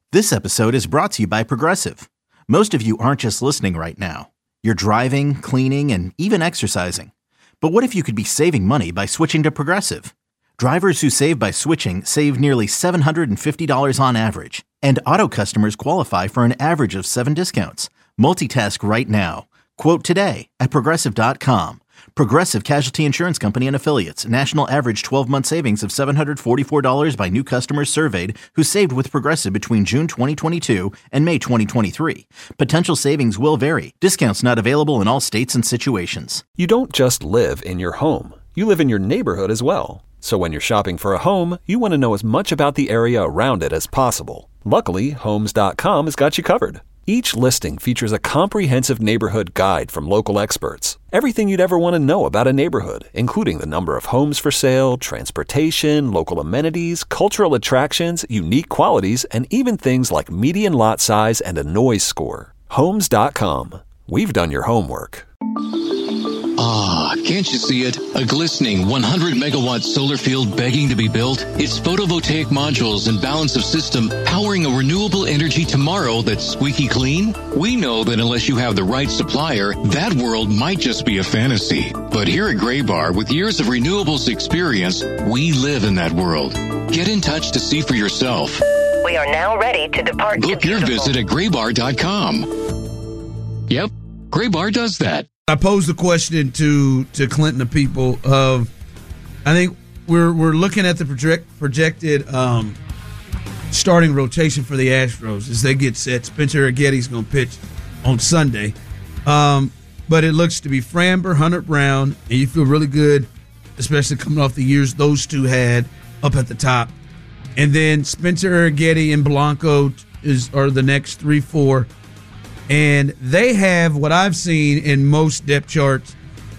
This episode is brought to you by Progressive. Most of you aren't just listening right now. You're driving, cleaning, and even exercising. But what if you could be saving money by switching to Progressive? Drivers who save by switching save nearly $750 on average. And auto customers qualify for an average of 7 discounts. Multitask right now. Quote today at Progressive.com. Progressive Casualty Insurance Company and Affiliates. National average 12-month savings of $744 by new customers surveyed who saved with Progressive between June 2022 and May 2023. Potential savings will vary. Discounts not available in all states and situations. You don't just live in your home. You live in your neighborhood as well. So when you're shopping for a home, you want to know as much about the area around it as possible. Luckily, Homes.com has got you covered. Each listing features a comprehensive neighborhood guide from local experts. Everything you'd ever want to know about a neighborhood, including the number of homes for sale, transportation, local amenities, cultural attractions, unique qualities, and even things like median lot size and a noise score. Homes.com. We've done your homework. Ah, can't you see it? A glistening 100-megawatt solar field begging to be built? Its photovoltaic modules and balance of system powering a renewable energy tomorrow that's squeaky clean? We know that unless you have the right supplier, that world might just be a fantasy. But here at Graybar, with years of renewables experience, we live in that world. Get in touch to see for yourself. We are now ready to depart. Book your visit at graybar.com. Yep, Graybar does that. I posed the question to Clinton, the people of, I think we're looking at the projected starting rotation for the Astros as they get set. Spencer Aggetti's going to pitch on Sunday. But it looks to be Framber, Hunter Brown, and you feel really good, especially coming off the years those two had up at the top. And then Spencer Aggetti and Blanco are the next 3-4. And they have, what I've seen in most depth charts,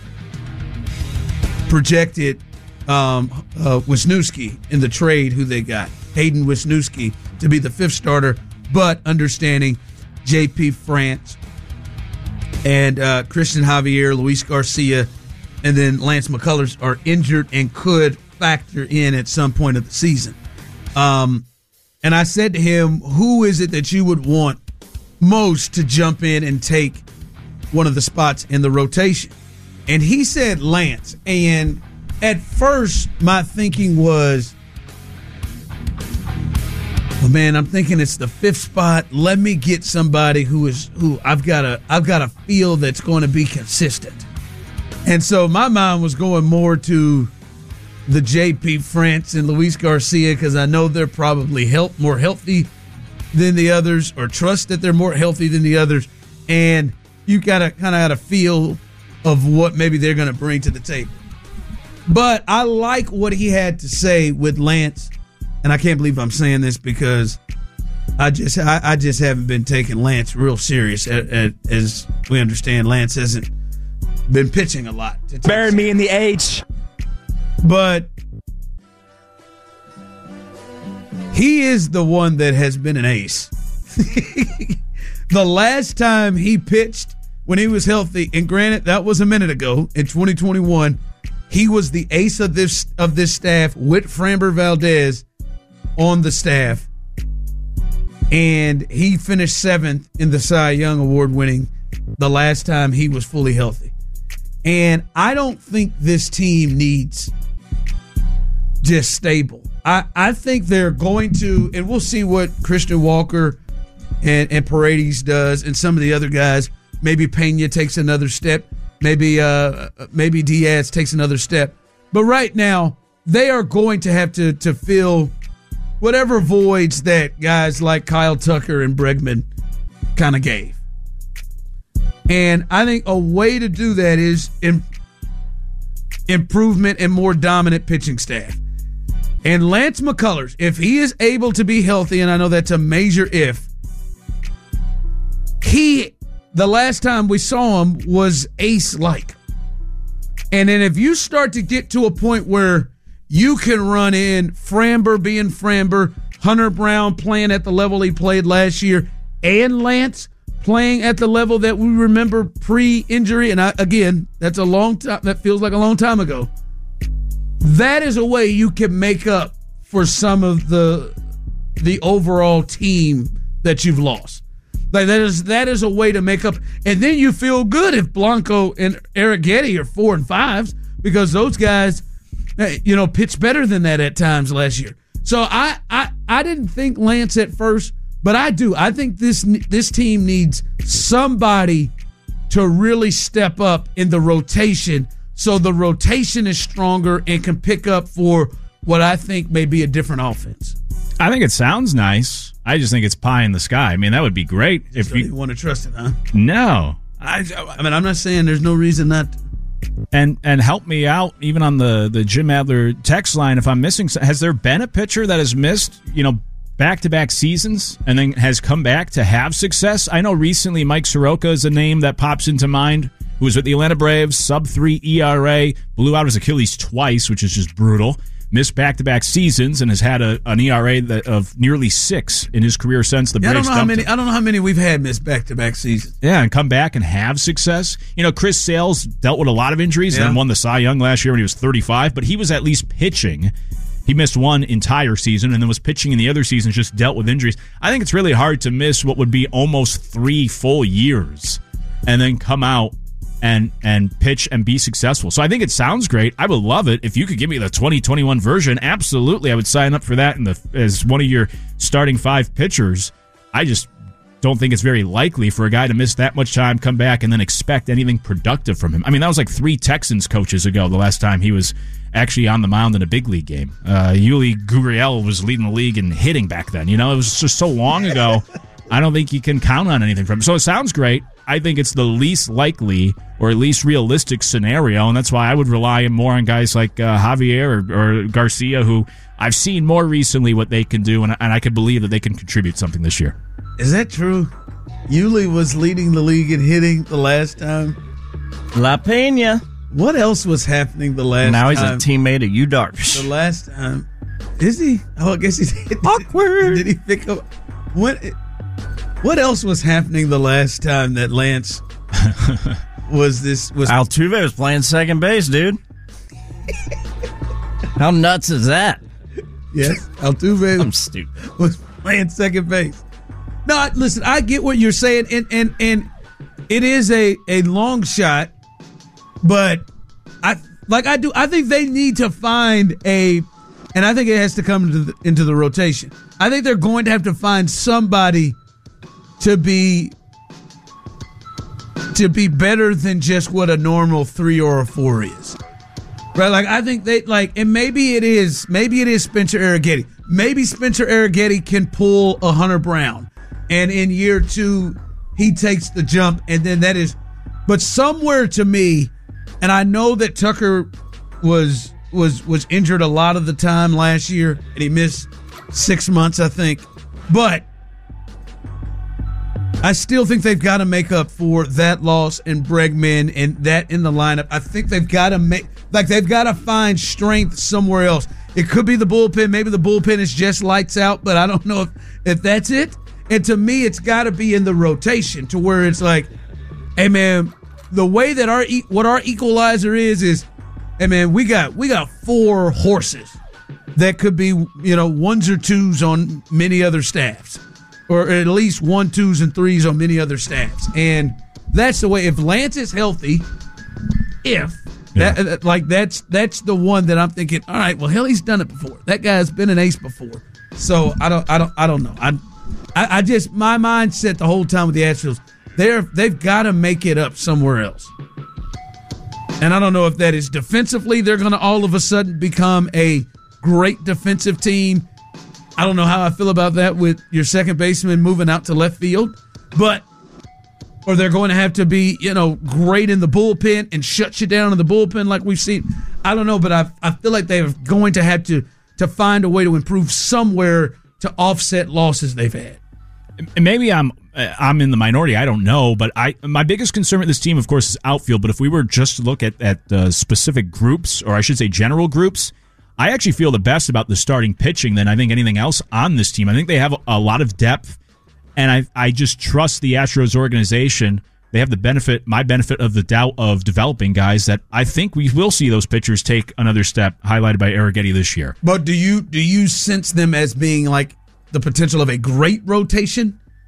projected Wisniewski in the trade, who they got, Hayden Wisniewski, to be the 5th starter, but understanding J.P. France and Christian Javier, Luis Garcia, and then Lance McCullers are injured and could factor in at some point of the season. And I said to him, who is it that you would want most to jump in and take one of the spots in the rotation? And he said Lance. And at first my thinking was, well, man, I'm thinking it's the 5th spot. Let me get somebody who I've got a feel that's going to be consistent. And so my mind was going more to the J.P. France and Luis Garcia, because I know they're probably more healthy than the others, or trust that they're more healthy than the others, and you gotta kind of have a feel of what maybe they're going to bring to the table. But I like what he had to say with Lance, and I can't believe I'm saying this because I just haven't been taking Lance real serious. As we understand, Lance hasn't been pitching a lot. Bury me in the H. But he is the one that has been an ace. The last time he pitched when he was healthy, and granted, that was a minute ago in 2021, he was the ace of this staff with Framber Valdez on the staff. And he finished 7th in the Cy Young Award winning the last time he was fully healthy. And I don't think this team needs just stable. I think they're going to, and we'll see what Christian Walker and Paredes does, and some of the other guys. Maybe Pena takes another step. Maybe Diaz takes another step. But right now, they are going to have to fill whatever voids that guys like Kyle Tucker and Bregman kind of gave. And I think a way to do that is improvement and more dominant pitching staff. And Lance McCullers, if he is able to be healthy, and I know that's a major if, the last time we saw him was ace-like. And then if you start to get to a point where you can run in Framber being Framber, Hunter Brown playing at the level he played last year, and Lance playing at the level that we remember pre-injury, and again, that's a long time. That feels like a long time ago. That is a way you can make up for some of the overall team that you've lost. Like that is a way to make up, and then you feel good if Blanco and Arrighetti are 4 and 5s because those guys, pitched better than that at times last year. So I didn't think Lance at first, but I do. I think this team needs somebody to really step up in the rotation, so the rotation is stronger and can pick up for what I think may be a different offense. I think it sounds nice. I just think it's pie in the sky. I mean, that would be great if you want to trust it, huh? No. I mean, I'm not saying there's no reason not to. And help me out, even on the Jim Adler text line, if I'm missing. Has there been a pitcher that has missed, back-to-back seasons and then has come back to have success? I know recently Mike Soroka is a name that pops into mind, who was with the Atlanta Braves, sub-3 ERA, blew out his Achilles twice, which is just brutal. Missed back-to-back seasons and has had an ERA of nearly 6 in his career since the Braves dumped him. I don't know how many we've had missed back-to-back seasons. Yeah, and come back and have success. Chris Sales dealt with a lot of injuries and won the Cy Young last year when he was 35, but he was at least pitching. He missed one entire season and then was pitching in the other seasons, just dealt with injuries. I think it's really hard to miss what would be almost 3 full years and then come out and pitch and be successful. So I think it sounds great. I would love it if you could give me the 2021 version. Absolutely, I would sign up for that as one of your starting 5 pitchers. I just don't think it's very likely for a guy to miss that much time, come back, and then expect anything productive from him. I mean, that was like 3 Texans coaches ago, the last time he was actually on the mound in a big league game. Yuli Gurriel was leading the league in hitting back then. It was just so long ago. I don't think you can count on anything from him. So it sounds great. I think it's the least likely or at least realistic scenario, and that's why I would rely more on guys like Javier or Garcia, who I've seen more recently what they can do, and I could believe that they can contribute something this year. Is that true? Yuli was leading the league in hitting the last time. La Peña. What else was happening the last time? Now he's a teammate of Yu Darvish. The last time. Is he? Oh, I guess he's awkward. Did he pick up? What else was happening the last time that Lance was Altuve was playing second base, dude. How nuts is that? Yes, Altuve I'm stupid. Was playing second base. No, listen, I get what you're saying, and it is a long shot, but I think they need to find and I think it has to come into the rotation. I think they're going to have to find somebody to be better than just what a normal 3 or a 4 is. Right? Like, I think and maybe it is Spencer Arrighetti. Maybe Spencer Arrighetti can pull a Hunter Brown, and in year 2 he takes the jump, and then that is. But somewhere to me, and I know that Tucker was injured a lot of the time last year, and he missed 6 months, I think, but I still think they've got to make up for that loss and Bregman and that in the lineup. I think they've got to find strength somewhere else. It could be the bullpen. Maybe the bullpen is just lights out, but I don't know if that's it. And to me, it's got to be in the rotation to where it's like, hey man, the way that what our equalizer is, hey man, we got 4 horses that could be 1s or 2s on many other staffs. Or at least 1, 2s, and 3s on many other staffs. And that's the way. If Lance is healthy, that's the one that I'm thinking, all right, well, hell, he's done it before. That guy's been an ace before. So I don't know. I just, my mindset the whole time with the Astros, they've got to make it up somewhere else. And I don't know if that is defensively, they're going to all of a sudden become a great defensive team. I don't know how I feel about that with your second baseman moving out to left field, or they're going to have to be, great in the bullpen and shut you down in the bullpen like we've seen. I don't know, but I feel like they're going to have to find a way to improve somewhere to offset losses they've had. Maybe I'm in the minority. I don't know, but my biggest concern with this team, of course, is outfield. But if we were just to look at specific groups, or I should say general groups, I actually feel the best about the starting pitching than I think anything else on this team. I think they have a lot of depth, and I just trust the Astros organization. They have my benefit of the doubt of developing guys that I think we will see those pitchers take another step, highlighted by Arrighetti this year. But do you sense them as being like the potential of a great rotation?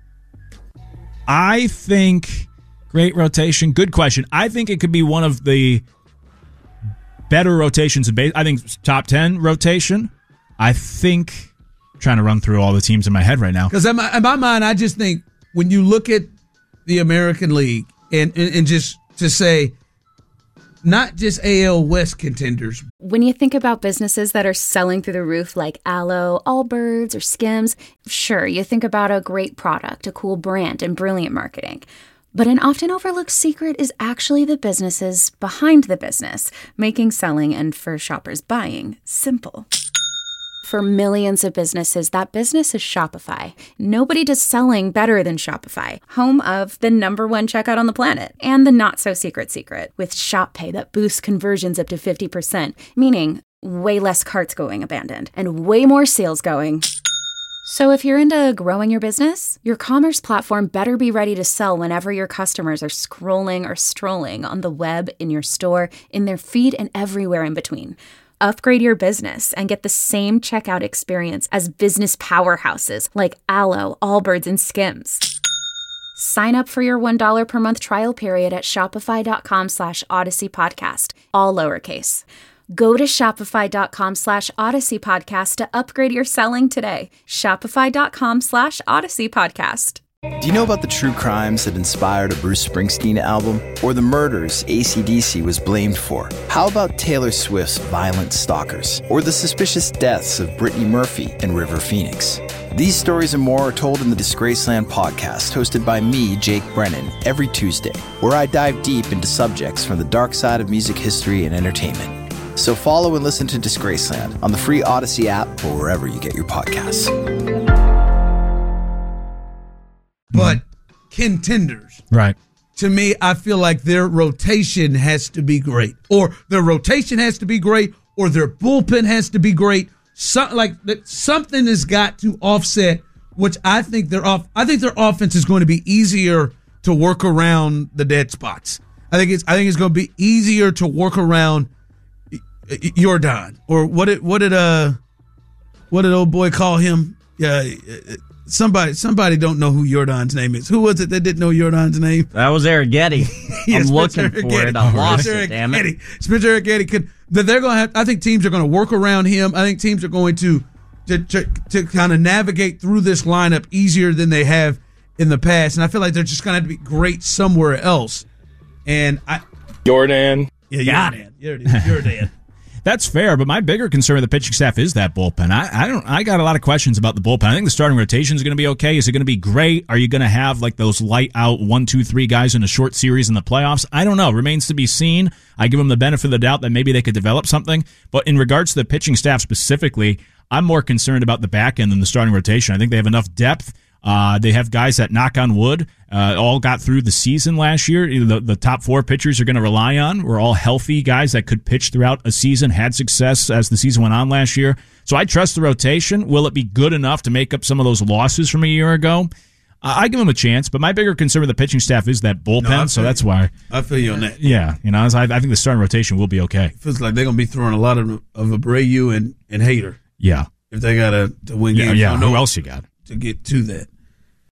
I think great rotation. Good question. I think it could be one of the better rotations in base. I think top 10 rotation. I think, trying to run through all the teams in my head right now. Because in my mind, I just think when you look at the American League and just to say, not just AL West contenders. When you think about businesses that are selling through the roof like Aloe, Allbirds, or Skims, sure, you think about a great product, a cool brand, and brilliant marketing. But an often overlooked secret is actually the businesses behind the business, making selling and for shoppers buying simple. For millions of businesses, that business is Shopify. Nobody does selling better than Shopify, home of the #1 checkout on the planet and the not-so-secret secret with Shop Pay that boosts conversions up to 50%, meaning way less carts going abandoned and way more sales going. So if you're into growing your business, your commerce platform better be ready to sell whenever your customers are scrolling or strolling on the web, in your store, in their feed, and everywhere in between. Upgrade your business and get the same checkout experience as business powerhouses like Aloe, Allbirds, and Skims. Sign up for your $1 per month trial period at shopify.com/Odyssey Podcast, all lowercase. Go to shopify.com/Odyssey Podcast to upgrade your selling today. Shopify.com/Odyssey Podcast. Do you know about the true crimes that inspired a Bruce Springsteen album? Or the murders AC/DC was blamed for? How about Taylor Swift's violent stalkers? Or the suspicious deaths of Brittany Murphy and River Phoenix? These stories and more are told in the Disgraceland podcast, hosted by me, Jake Brennan, every Tuesday, where I dive deep into subjects from the dark side of music history and entertainment. So follow and listen to Disgraceland on the free Odyssey app or wherever you get your podcasts. But contenders. Right. To me, I feel like their rotation has to be great. Or their rotation has to be great, or their bullpen has to be great. Something has got to offset, which I think their offense is going to be easier to work around the dead spots. I think it's going to be easier to work around Jordan, or what did old boy call him? Yeah, somebody don't know who Jordan's name is. Who was it that didn't know Jordan's name? That was Arrighetti. Yeah, I'm looking for it. I lost it. Damn it. Spencer Arrighetti could. They're going to have. I think teams are going to work around him. I think teams are going to kind of navigate through this lineup easier than they have in the past. And I feel like they're just going to have to be great somewhere else. And Jordan. Yeah, Jordan. That's fair, but my bigger concern with the pitching staff is that bullpen. I got a lot of questions about the bullpen. I think the starting rotation is going to be okay. Is it going to be great? Are you going to have like those light out 1, 2, 3 guys in a short series in the playoffs? I don't know. Remains to be seen. I give them the benefit of the doubt that maybe they could develop something. But in regards to the pitching staff specifically, I'm more concerned about the back end than the starting rotation. I think they have enough depth. They have guys that, knock on wood, all got through the season last year. The top 4 pitchers are going to rely on were all healthy guys that could pitch throughout a season, had success as the season went on last year. So I trust the rotation. Will it be good enough to make up some of those losses from a year ago? I give them a chance, but my bigger concern with the pitching staff is that bullpen, so that's why. I feel you on that. Yeah, I think the starting rotation will be okay. It feels like they're going to be throwing a lot of Abreu and Hader. Yeah. If they got to win games. Yeah, who else you got? To get to that.